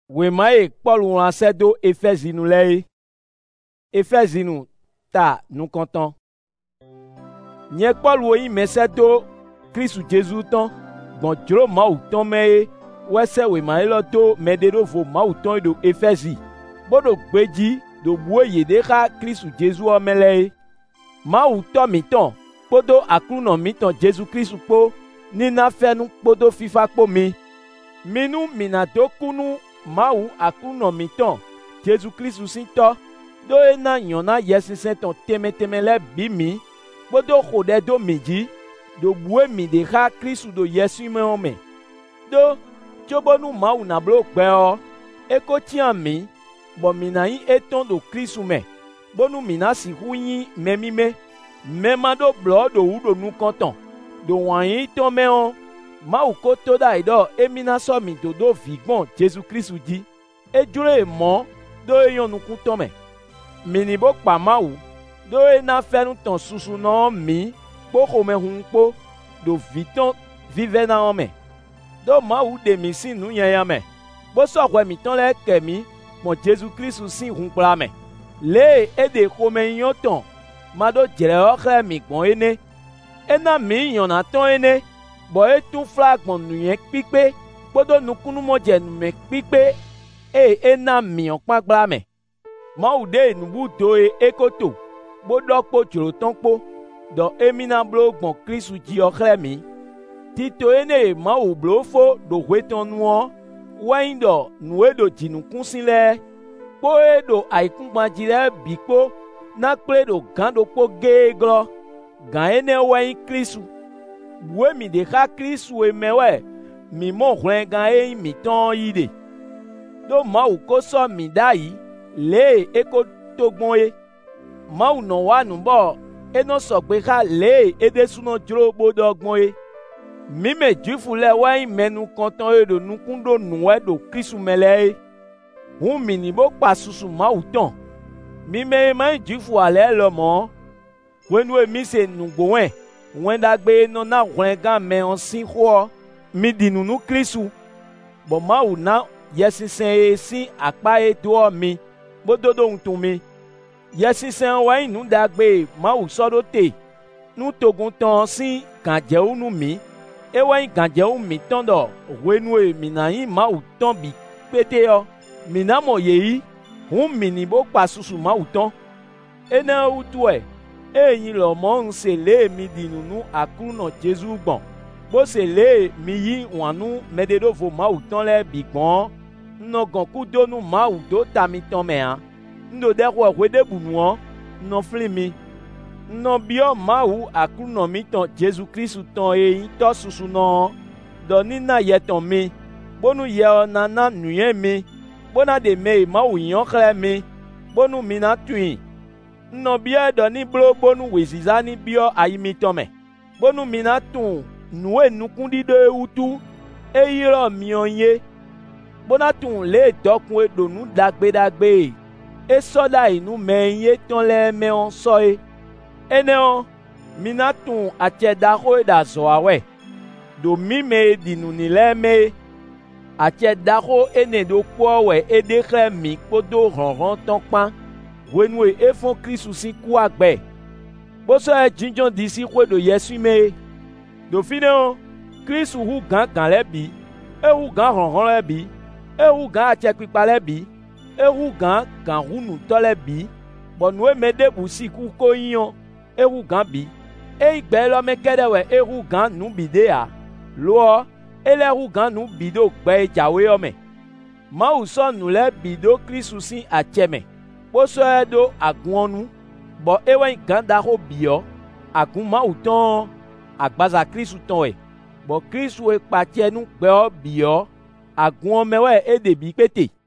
Wemaye Paul ránṣẹ́ do Éphésinu lẹ́yìn. Éphésinu ta nous content. Nye Paul wo yin mẹ́sẹ́ do Kristu Jésus tán. Gbọ̀n jòrò Mawu tán mẹ́ye. Wẹ́sẹ̀ wemaye lọ do mẹ́dẹ́dọ́ vo Mawu tán do Éphési. Bodo gbedzi do bue yede xa Kristu Jésus ọmẹ lẹ́yìn. Mawu tọ́ mi tán. Kpodo aklunɔ mi tán Jésus Kristu kpo. Nina fẹ́nu kpodo fifa kpo mi. Minu mina do kunu Mawu aklunɔ mi tán Jésus Kristu si tɔ. Do ena nyɔna yɛsesẽ tán tɛmɛtɛmɛ lɛ bi mi. Kpodo xɔ ɖe do mi dzi. Do bue mi de xa Kristu do Yesu mɛwo me. Do tso bonu Mawu nablo gbɛɔ. Eko tia mi. Bɔ mina yi etɔn do Kristu me. Bonu mina si hu yi mɛmime. Mɛma do blɔ do wu do nukɔtɔn. Do wanyi tɔn mɛwo. Mawu ko to da yi dɔ emina sɔ mi dodo vigbɔn Jésus Kristu dzi. Edzro ye mɔ do eyɔn nukutɔ me. Mini bo kpa Mawu do ena fɛnu tɔn susu nɔ mi kpo xɔme hun kpo do vitɔn vivɛ na wɔ me. Do Mawu de mi si nunyanya me. Bo sɔxɔe mi tɔn lɛ kɛ mi mɔ Jésus Kristu si hun kpla me. Le ede xɔme nyɔ tɔn ma do dzrɛwɔ xlẽ mi gbɔn ene. Ena mi nyɔna tɔn ene. Bɔ etu fla gbɔn nunyɛ kpikpe kpodo nukunumɔ dze nume kpikpe eye ena miɔ kpagbla me. Mawu de nubu do ye ekoto bodɔ kpo dzrotɔn kpo dɔ emina blo gbɔn Kristu dziɔ xlẽ mi. Tito ene Mawu blo fo do hoetɔn nuɔ wɔnyi dɔ nue do dzinukusi lɛ kpo e do ayikugbadzi lɛ bi kpo nakple do gã do kpo gee glɔ gã ene wɔnyi Kristu. Bue mi de xa Kristu emewɛ mi mɔ hlẽ gã eyi mi tɔn yi de. Do Mawu ko sɔ mi da yi le eko to gbɔn ye. Mawu nɔ wa nubɔ enɔ sɔgbe xa le ede sunɔ dzro bodɔ gbɔn ye. Mi me Juifu lɛ wɔnyi mɛnu kɔntɔn ye do nukun do nuwɛ do Kristu me lɛ ye. Hun mi ni bo kpa susu Mawu tɔn. Mi me ma Juifu alɛ lɔ mɔ. Wenu mi se nugbowɛ. Wɛndagbe nɔna hlẽ gã mɛ si xɔ mi di nunu Kristu. Bɔ Mawu na yɛsesẽ ye si akpa ye doɔ mi bododo ŋutu mi. Yɛsesẽ wɔnyi nudagbe Mawu sɔ ɖo te. Nutoguntɔn si gãdzewu nu mi. Ewɔnyi gãdzewu mi tɔn dɔ hoenue mina yi Mawu tɔn bi kpete yɔ. Mina mɔ yeyi. Hun mini bo kpa susu Mawu tɔn. Ene wutuɛ. Eyi lɔ mɔ ŋu se le mi di nunu aklunɔ Jésus gbɔn. Bo se le mi yi wãnu mɛɖeɖo vo Mawu tɔn lɛ bi gbɔn. Nnɔ gɔ̃ku do nu Mawu do ta mi tɔn mɛa. Ndo ɖe xɔ hoe de bunuɔ. Nnɔ fli mi. Nnɔ biɔ Mawu aklunɔ mi tɔn Jésus Kristu tɔn ye tɔ susu nɔ. Dɔ nina yɛ tɔn mi. Bonu yɛ nana nuyɛ mi. Bona de me Mawu yɔ xlẽ mi. Bonu mina tui. Nnɔbia dɔ ni blo bonu weziza ni biɔ ayimitɔ me. Bonu mina tun nue nukundi do ewutu eyirɔ miɔ ye. Bona tun le dɔkun edo nu dagbedagbe. Esɔ da inu mɛ ye tɔn lɛ mɛɔ sɔye. Eneo mina tun atsɛ daxo da zɔawɛ. Do mi me dinuni lɛ me. Atsɛ daxo ene do kpɔ wɛ ede xlẽ mi kpodo hɔnhɔn tɔn kpan. Wenue efon Kristu si ku agbɛ. Bosɔ jinjɔn di si xɔe do Yesu me. Do fi ne o, Kristu hu gã lɛ bi. Ehu gã hɔnhɔn lɛ bi. Ehu gã atsɛkpikpa lɛ bi. Ehu gã hunutɔ lɛ bi. Bɔ nue me de bu si ku ko yiɔ. Ehu gã bi. Eyi gbɛ lɔ me kɛ ɖe wɛ ehu gã nu bi de ya. Loɔ, ele hu gã nu bi do gbɛ dzawe yɔ me. Mawu sɔ nu lɛ bi do Kristu si atsɛ me. Kposɔe do aguɔnu, bɔ ewɔnyi gã daxo biɔ, agun Mawu tɔn, agbaza Kristu tɔn wɛ, bɔ Kristu ekpatsɛ nu gbɛɔ biɔ, aguɔ mɛ wɛ ede bi kpete.